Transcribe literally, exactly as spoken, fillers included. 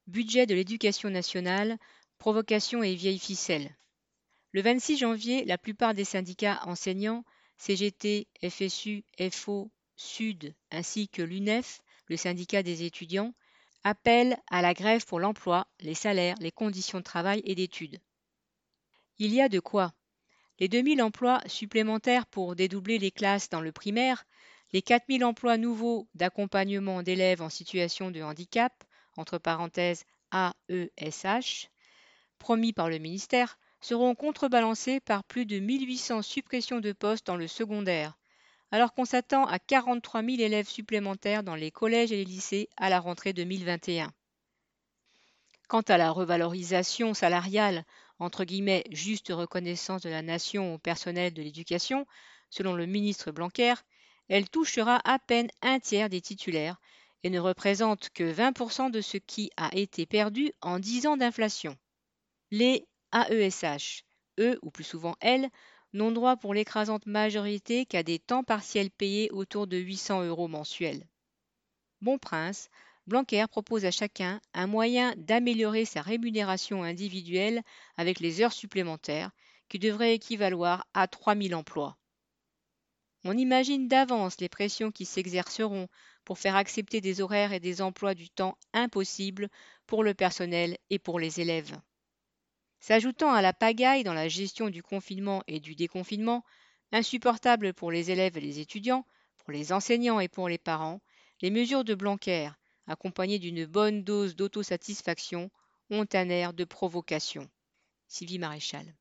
Budget de l'éducation nationale, provocation et vieille ficelle. Le vingt-six janvier, la plupart des syndicats enseignants, C G T, F S U, F O, Sud ainsi que l'U N E F, le syndicat des étudiants, appellent à la grève pour l'emploi, les salaires, les conditions de travail et d'études. Il y a de quoi. Les deux mille emplois supplémentaires pour dédoubler les classes dans le primaire, les quatre mille emplois nouveaux d'accompagnement d'élèves en situation de handicap, entre parenthèses A E S H, promis par le ministère, seront contrebalancés par plus de mille huit cents suppressions de postes dans le secondaire, alors qu'on s'attend à quarante-trois mille élèves supplémentaires dans les collèges et les lycées à la rentrée deux mille vingt et un. Quant à la revalorisation salariale, entre guillemets juste reconnaissance de la nation au personnel de l'éducation, selon le ministre Blanquer, elle touchera à peine un tiers des titulaires et ne représente que vingt pour cent de ce qui a été perdu en dix ans d'inflation. Les A E S H, eux, ou plus souvent elles, n'ont droit pour l'écrasante majorité qu'à des temps partiels payés autour de huit cents euros mensuels. Bon prince, Blanquer propose à chacun un moyen d'améliorer sa rémunération individuelle avec les heures supplémentaires, qui devraient équivaloir à trois mille emplois. On imagine d'avance les pressions qui s'exerceront pour faire accepter des horaires et des emplois du temps impossibles pour le personnel et pour les élèves. S'ajoutant à la pagaille dans la gestion du confinement et du déconfinement, insupportable pour les élèves et les étudiants, pour les enseignants et pour les parents, les mesures de Blanquer, accompagnées d'une bonne dose d'autosatisfaction, ont un air de provocation. Sylvie Maréchal.